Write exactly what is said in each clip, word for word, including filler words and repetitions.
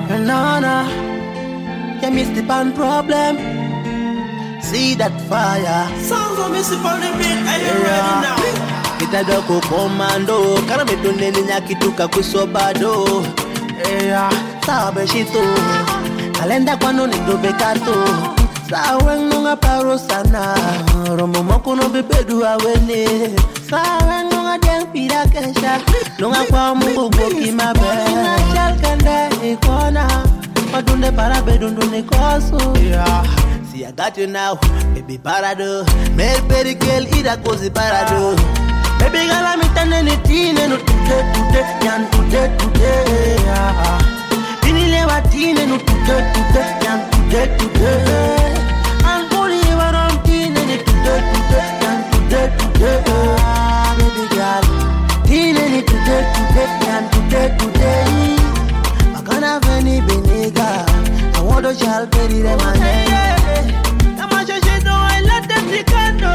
No, no. You miss the pan problem. See that fire. Sounds of Mister Funny Beat. Are you ready now? Kita doko komando. Kara metuneni nyakituka kusobado. Yeah. Sabe shito. Kalenda kwano ni dobe kato. Saweng nunga paro sana. Romo moko no bebedu awene. Saweng nunga deng pida kesha. Nunga kwa mungu boki mabe. Ina chalkande ikona. Madunde para bedundune koso. Yeah. See I got you now. Baby parado. Mel perigel ida kozi parado. Baby girl I'm itane ni tine no today today. Yan today today. Yeah. Inile wa tine no today today. Yan today today. And body warom tine ni today today. Yan today today. Ah, baby girl. Tine ni today today. Yan today today. Magana veni beniga. I want to shall peri de mane. Namasha shedo I let them tikando.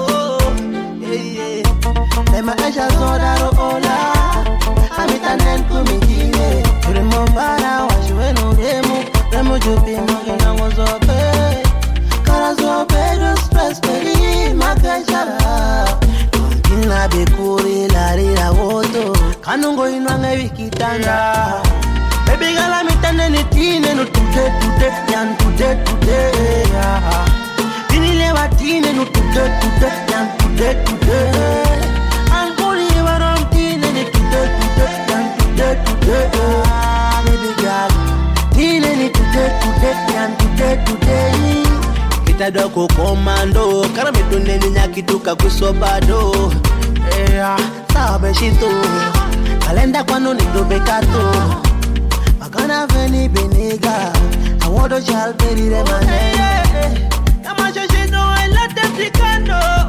Lema esha sodaro ola. Amitanen kumijine. Remo para washwe no remo. Remo jupi mokina ngozope. Kara zope do stress peri makashara. Ina bekuri lari la woto. Kanungo inwange wikitanda. Baby girl amitane ni tine no today today. Yan today today. Inile wa tine no today today. Yan today today. Kita doko komando. Kara metuneni nyakituka kusobado. Yeah. Sabe shito. Kalenda kwano ni dobe kato. Magana veni beniga. I want to shall peri de mane. Namasha shedo I let them tikando.